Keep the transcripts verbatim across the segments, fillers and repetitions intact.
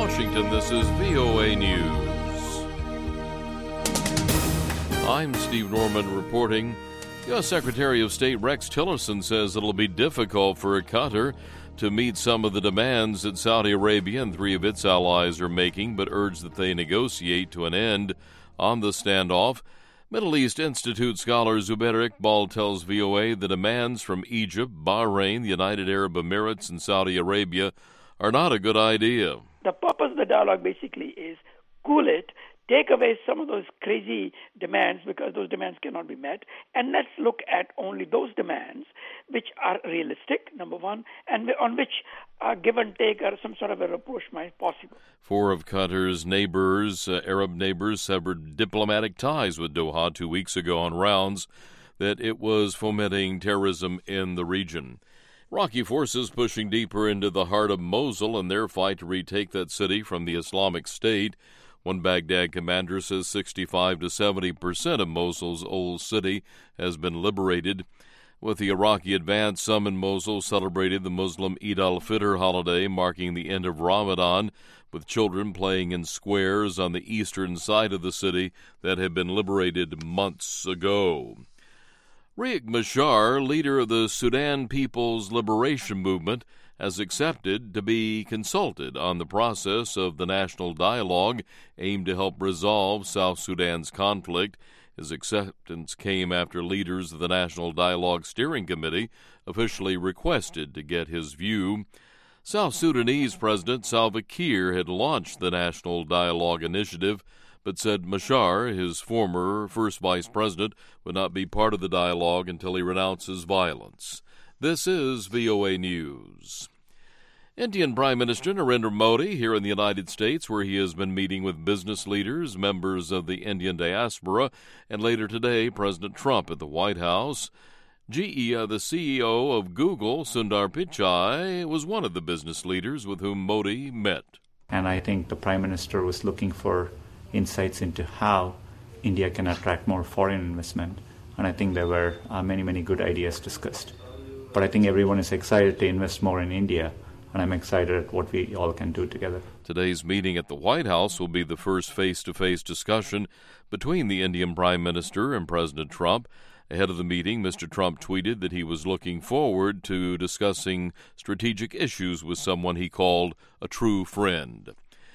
Washington, this is V O A News. I'm Steve Norman reporting. U S. Secretary of State Rex Tillerson says it'll be difficult for Qatar to meet some of the demands that Saudi Arabia and three of its allies are making, but urged that they negotiate to an end on the standoff. Middle East Institute scholar Zubair Iqbal tells V O A the demands from Egypt, Bahrain, the United Arab Emirates, and Saudi Arabia are not a good idea. The purpose of the dialogue basically is cool it, take away some of those crazy demands because those demands cannot be met, and let's look at only those demands which are realistic, number one, and on which a give and take or some sort of a rapprochement possible. Four of Qatar's neighbors, uh, Arab neighbors, severed diplomatic ties with Doha two weeks ago on rounds that it was fomenting terrorism in the region. Iraqi forces pushing deeper into the heart of Mosul in their fight to retake that city from the Islamic State. One Baghdad commander says sixty-five to seventy percent of Mosul's old city has been liberated. With the Iraqi advance, some in Mosul celebrated the Muslim Eid al-Fitr holiday, marking the end of Ramadan, with children playing in squares on the eastern side of the city that had been liberated months ago. Riek Machar, leader of the Sudan People's Liberation Movement, has accepted to be consulted on the process of the national dialogue aimed to help resolve South Sudan's conflict. His acceptance came after leaders of the National Dialogue Steering Committee officially requested to get his view. South Sudanese President Salva Kiir had launched the National Dialogue Initiative, but said Machar, his former first vice president, would not be part of the dialogue until he renounces violence. This is V O A News. Indian Prime Minister Narendra Modi here in the United States, where he has been meeting with business leaders, members of the Indian diaspora, and later today, President Trump at the White House. G E, uh, the C E O of Google, Sundar Pichai, was one of the business leaders with whom Modi met. And I think the Prime Minister was looking for insights into how India can attract more foreign investment. And I think there were uh, many, many good ideas discussed. But I think everyone is excited to invest more in India, and I'm excited at what we all can do together. Today's meeting at the White House will be the first face-to-face discussion between the Indian Prime Minister and President Trump. Ahead of the meeting, Mister Trump tweeted that he was looking forward to discussing strategic issues with someone he called a true friend.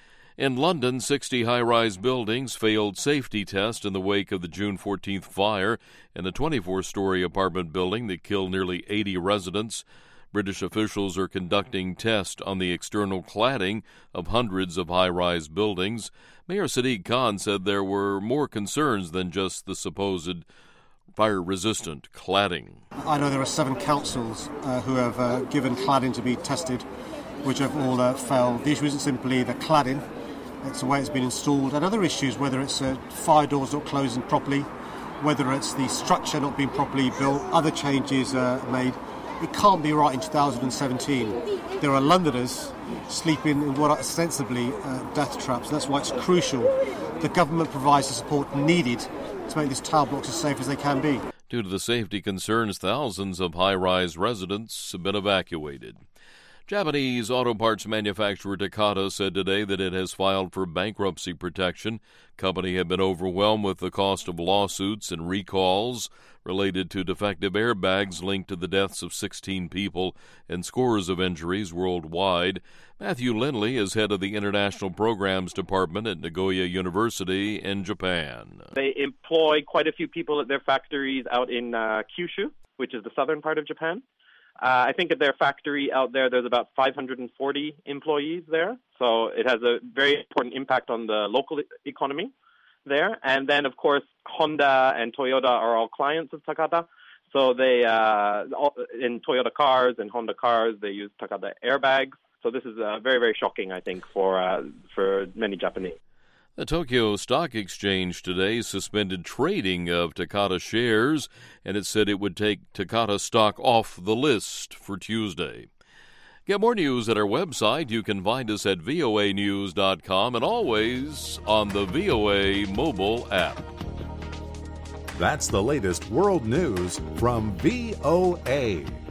In London, sixty high-rise buildings failed safety tests in the wake of the June fourteenth fire in a twenty-four-story apartment building that killed nearly eighty residents. British officials are conducting tests on the external cladding of hundreds of high-rise buildings. Mayor Sadiq Khan said there were more concerns than just the supposed fire-resistant cladding. I know there are seven councils uh, who have uh, given cladding to be tested, which have all uh, failed. The issue isn't simply the cladding, it's the way it's been installed, and other issues, whether it's uh, fire doors not closing properly, whether it's the structure not being properly built, other changes uh, made. It can't be right in two thousand seventeen. There are Londoners sleeping in what are ostensibly uh, death traps. That's why it's crucial the government provides the support needed to make these tower blocks as safe as they can be. Due to the safety concerns, thousands of high-rise residents have been evacuated. Japanese auto parts manufacturer Takata said today that it has filed for bankruptcy protection. Company had been overwhelmed with the cost of lawsuits and recalls related to defective airbags linked to the deaths of sixteen people and scores of injuries worldwide. Matthew Lindley is head of the International Programs Department at Nagoya University in Japan. They employ quite a few people at their factories out in uh, Kyushu, which is the southern part of Japan. Uh, I think at their factory out there, there's about five hundred forty employees there. So it has a very important impact on the local e- economy there. And then, of course, Honda and Toyota are all clients of Takata. So they, uh, all, in Toyota cars and Honda cars, they use Takata airbags. So this is uh, very, very shocking, I think, for uh, for many Japanese. The Tokyo Stock Exchange today suspended trading of Takata shares, and it said it would take Takata stock off the list for Tuesday. Get more news at our website. You can find us at V O A news dot com and always on the V O A mobile app. That's the latest world news from V O A.